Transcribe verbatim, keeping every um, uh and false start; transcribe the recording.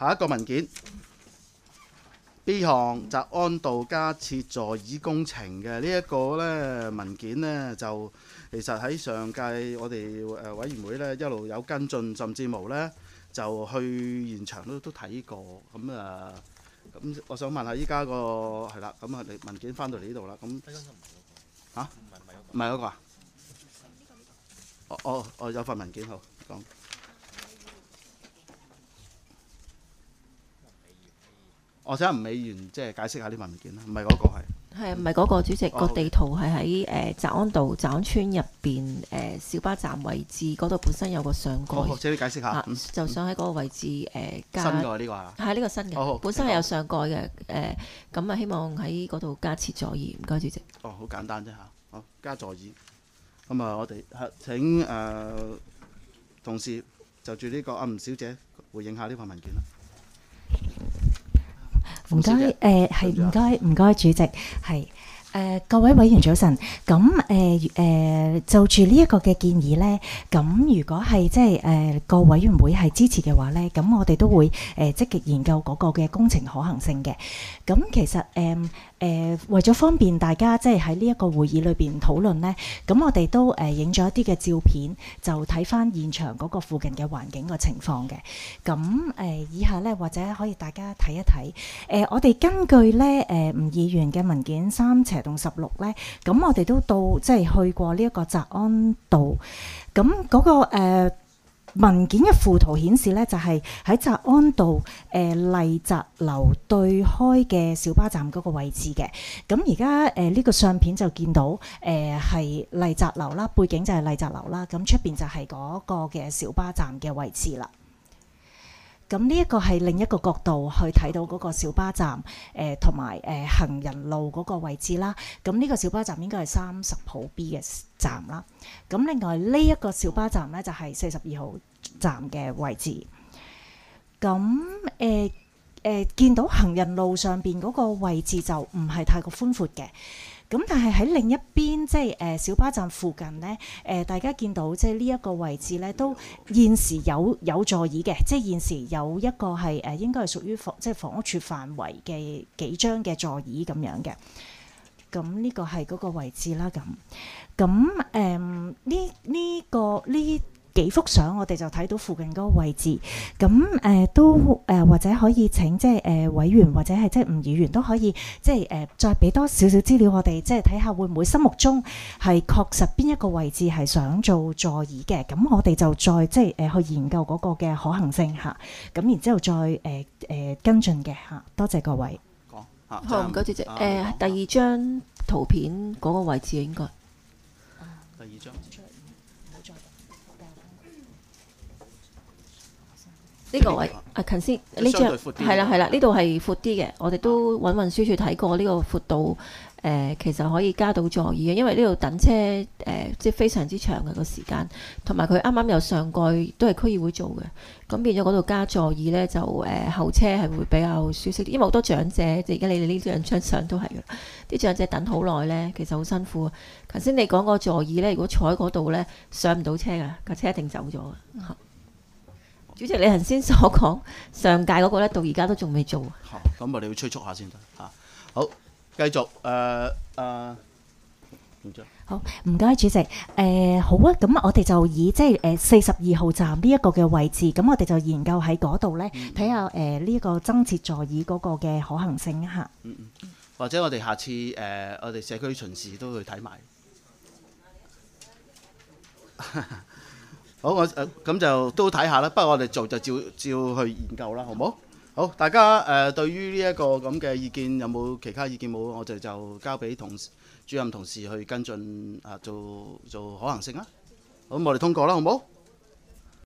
下一個文件 B 項澤安道加設座椅工程嘅呢一個咧文件呢，就其實喺上屆我哋誒委員會咧一路有跟進，甚至乎咧就去現場都都睇過。咁啊，咁我想問下依家個係啦，咁啊你文件翻到嚟呢度啦，咁嚇唔係嗰個啊？哦哦哦，有份文件好講。我想吳美元即係解釋下呢份文件啦，唔係嗰個係。 係唔係嗰個主席？ 哦個地圖係喺誒澤安道澤安村入邊誒小巴站位置嗰度，本身有個上蓋。 好，請你解釋下。 啊嗯就想喺嗰個位置誒加。 新嘅呢個係。 係呢個新嘅， 好好本身係有上蓋嘅誒，咁啊希望喺嗰度加設座椅。唔該，主席。 哦，好簡單啫嚇。好，加座椅。咁啊，我哋係請誒同事就住呢個阿吳小姐回應下呢份文件啦。 唔該，誒係唔該唔該，主席係。誒、呃、各位委員早晨，咁誒誒就住呢一個嘅建議呢，咁如果係即係誒個委員會係支持嘅話呢，咁我哋都會誒、呃、積極研究嗰個嘅工程可行性嘅。咁其實誒誒、呃呃、為咗方便大家即係喺呢一個會議裏邊討論呢，咁我哋都誒影咗一啲嘅照片，就睇翻現場嗰個附近嘅環境個情況嘅。咁誒、呃、以下呢，或者可以大家睇一睇。誒、呃、我哋根據呢誒、呃、吳議員嘅文件三斜同十六咧，咁我哋都到即係去過呢一個澤安道，咁嗰、那個、呃、文件嘅附圖顯示咧，就係喺澤安道誒、呃、麗澤樓對開嘅小巴站嗰個位置嘅。咁而家誒呢個相片就見到誒係麗澤樓啦，背景就係麗澤樓啦，咁出邊就係嗰個嘅小巴站嘅位置啦。咁呢一個係另一個角度去睇到嗰個小巴站，誒同埋誒行人路嗰個位置啦。咁呢個小巴站應該係三十號 B 嘅站啦。咁另外呢一個小巴站呢，就係四十二號站嘅位置。咁誒誒見到行人路上邊嗰個位置就唔係太過寬闊嘅。咁但係喺另一邊，即係誒小巴站附近呢，誒、呃、大家見到即係呢一個位置呢，都現時有有座椅嘅，即係現時有一個係誒、呃、應該係屬於房即係房屋處範圍嘅幾張嘅座椅咁樣嘅。咁呢個係嗰個位置啦。咁咁誒呢呢個呢幾幅相，我哋就睇到附近嗰個位置。咁誒、呃、都誒、呃、或者可以請即係誒、呃、委員或者係即係吳議員都可以即係誒、呃、再俾多少少資料我哋，即係睇下會唔會心目中係確實邊一個位置係想做座椅嘅。咁我哋就再即係誒、呃、去研究嗰個嘅可行性嚇。咁然之後再誒誒、呃、跟進嘅嚇。多謝各位。 講啊， 好，唔該主席。誒、 啊呃、第二張圖片嗰個位置應該。 第二張。 呢個位啊，近先呢張係啦係啦，呢度係闊啲嘅。我哋都揾運輸署睇過呢個闊度，誒、呃、其實可以加到座椅嘅，因為呢度等車誒、呃、即係非常之長嘅個時間，同埋佢啱啱有上蓋都係區議會做嘅，咁變咗嗰度加座椅呢，就誒、呃、後車係會比較舒適啲，因為好多長者，即係而家你哋呢兩張相都係嘅，啲長者等好耐呢，其實好辛苦。頭先你講個座椅呢，如果坐喺嗰度呢，上唔到車㗎，架車一定走咗嘅。嗯主席，你頭先所講上屆嗰個咧，到而家都仲未做。 好，咁我哋要催促下先得嚇。好，繼續誒誒，唔該。 好，唔該主席。誒、呃、好啊，咁我哋就以即係誒四十二號站呢一個嘅位置，咁我哋就研究喺嗰度咧，睇下誒呢一個增設座椅嗰個嘅可行性嚇。 嗯嗯。或者我哋下次誒、呃，我哋社區巡視都去睇埋。好，我誒咁就都睇下啦。不過我哋做就照照去研究啦，好唔好？好，大家誒、呃、對於呢一個咁嘅意見有冇其他意見冇？我哋就交俾同主任同事去跟進啊，做做可行性啦。好，我哋通過啦，好唔好？